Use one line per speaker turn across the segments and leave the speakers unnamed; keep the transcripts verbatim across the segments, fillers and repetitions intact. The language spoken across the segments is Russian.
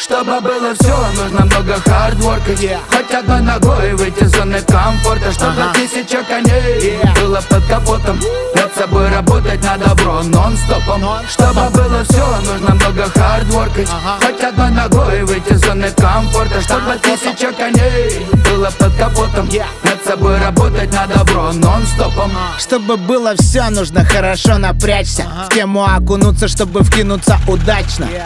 Чтобы было все, нужно много хардворка, yeah. Хоть одной ногой выйти из зоны комфорта. Чтобы uh-huh. тысяча коней yeah. было под капотом. Над собой работать на добро нон-стопом. Чтобы было все, нужно много хардворка, uh-huh. Хоть одной ногой выйти из зоны комфорта. Чтобы тысяча коней было под капотом yeah. Над собой работать на добро нон-стопом.
Чтобы было все, нужно хорошо напрячься, uh-huh. в тему окунуться, чтобы вкинуться удачно, yeah.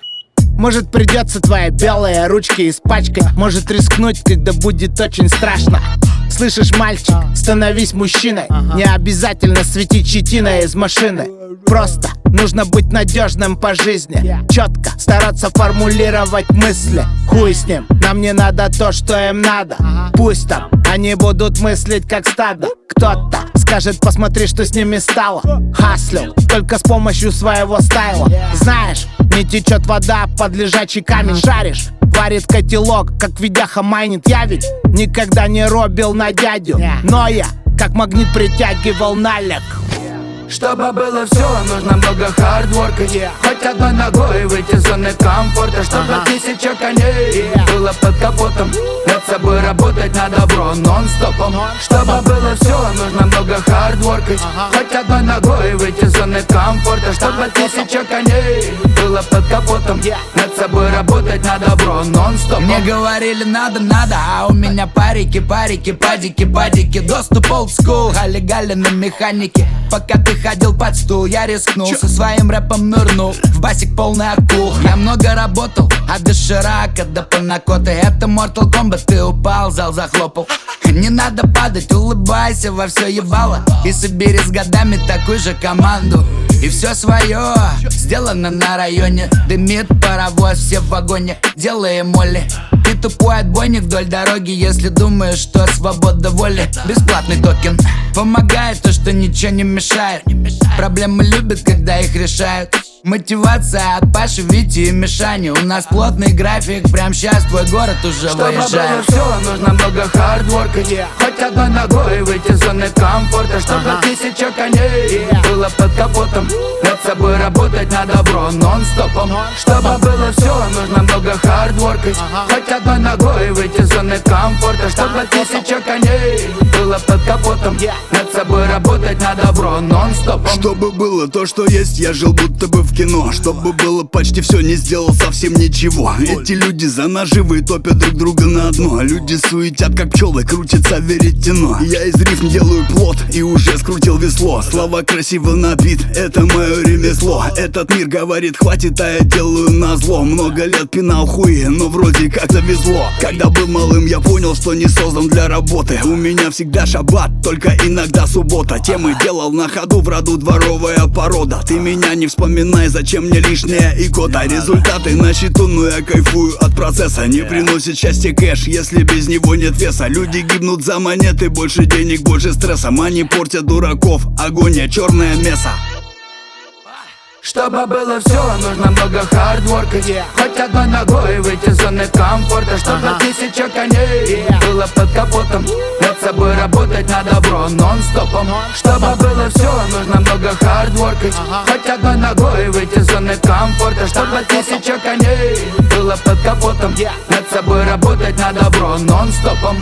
Может, придется твои белые ручки испачкать. Может, рискнуть, когда будет очень страшно. Слышишь, мальчик, становись мужчиной. Не обязательно светить щетиной из машины. Просто нужно быть надежным по жизни. Четко стараться формулировать мысли. Хуй с ним, нам не надо то, что им надо. Пусть там они будут мыслить как стадо. Кто-то скажет, посмотри, что с ними стало. Хаслил только с помощью своего стайла. Знаешь, не течет вода под лежачий камень. Шаришь, варит котелок, как видяха майнит. Я ведь никогда не робил на дядю, но я как магнит притягивал налег.
Чтобы было все, нужно много хардворка, yeah. Хоть одной ногой выйти из зоны комфорта. Чтобы uh-huh. тысяча коней yeah. было под капотом. Над собой работать на добро нон-стопом. Чтобы было все, нужно много хардворка, uh-huh. Хоть одной ногой выйти из зоны комфорта. Чтобы тысяча коней было под капотом yeah. Над собой работать на добро нон-стопом.
Мне говорили надо, надо, а у меня парики, парики, падики, падики. Доступ old school, гали-гали на механике. Пока ты ходил под стул, я рискнул, Чё? Со своим рэпом нырнул в басик полный акул. Я много работал, от доширака до панакоты. Это Mortal Kombat, ты упал, зал захлопал. Не надо падать, улыбайся во все ебало. И собери с годами такую же команду. И все свое сделано на районе. Дымит паровоз, все в вагоне, делаем молли. Ты тупой отбойник вдоль дороги, если думаешь, что свобода воли. Бесплатный токен помогает то, что ничего не мешает. Проблемы любят, когда их решают. Мотивация от Паши, Вити и Мишани. У нас плотный график, прям сейчас твой город уже
Чтобы
выезжает.
Чтобы было все, нужно много хардворка, yeah. Хоть одной ногой выйти из зоны комфорта. Чтобы uh-huh. тысяча коней yeah. было под капотом. Над собой работать на добро нон-стопом. Чтобы было все, нужно много хардворка, uh-huh. Хоть одной ногой выйти из зоны комфорта. Чтобы тысяча коней было под капотом yeah. Над собой работать на добро нон-стопом.
Чтобы было то, что есть, я жил будто бы в кино. Чтобы было почти все, не сделал совсем ничего. Эти люди за наживы топят друг друга на дно. Люди суетят, как пчелы, крутится веретено. Я из рифм делаю плод и уже скрутил весло. Слова красиво на бит, это мое ремесло. Этот мир говорит хватит, а я делаю назло. Много лет пинал хуи, но вроде как завезло. Когда был малым, я понял, что не создан для работы. У меня всегда шаббат, только иногда суббота. Темы делал на ходу, в роду дворовая порода. Ты меня не вспоминай, зачем мне лишняя икота. Результаты на счету, но я кайфую от процесса. Не приносит счастья кэш, если без него нет веса. Люди гибнут за монеты, больше денег, больше стресса. Мани портят дураков, агония, черное мясо.
Чтобы было все, нужно много хардворка, yeah. Хоть одной ногой выйти из зоны комфорта. Чтобы uh-huh. тысяча коней yeah. было под капотом. Над собой работать на добро нон-стопом. Чтобы было все, нужно много хардворка, uh-huh. Хоть одной ногой выйти из зоны комфорта. Чтобы тысяча коней было под капотом yeah. Над собой работать на добро нон-стопом.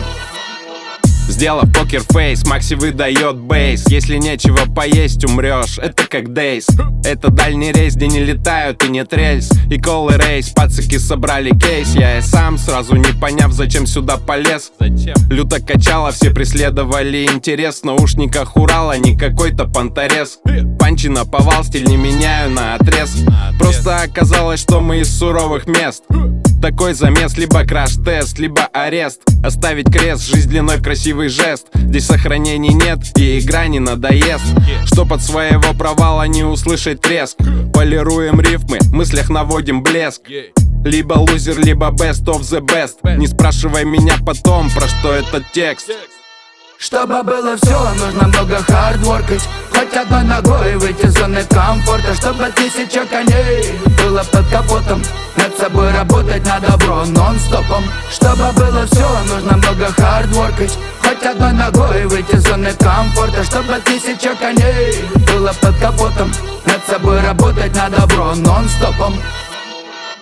Сделав покерфейс, Макси выдает бейс. Если нечего поесть, умрешь, это как дейс. Это дальний рейс, где не летают и нет рельс. И колы рейс, пацаки собрали кейс. Я и сам, сразу не поняв, зачем сюда полез. Зачем? Люто качало, все преследовали интерес. В наушниках Урала, не какой-то понторез. Панчи наповал, стиль не меняю на отрез. Просто оказалось, что мы из суровых мест. Такой замес, либо краш-тест, либо арест. Оставить крест, жизнь длиной в красивый жест. Здесь сохранений нет и игра не надоест. Чтоб от своего провала не услышать треск. Полируем рифмы, в мыслях наводим блеск. Либо лузер, либо best of the best. Не спрашивай меня потом, про что этот текст.
Чтобы было все, нужно много хардворка. Хоть одной ногой выйти из зоны комфорта. Чтобы тысяча коней было под капотом. Над собой работать на добро нон-стопом. Чтобы было все, нужно много хардворка. Хоть одной ногой выйти из зоны комфорта. Чтобы тысяча коней было под капотом. Над собой работать на добро нон-стопом.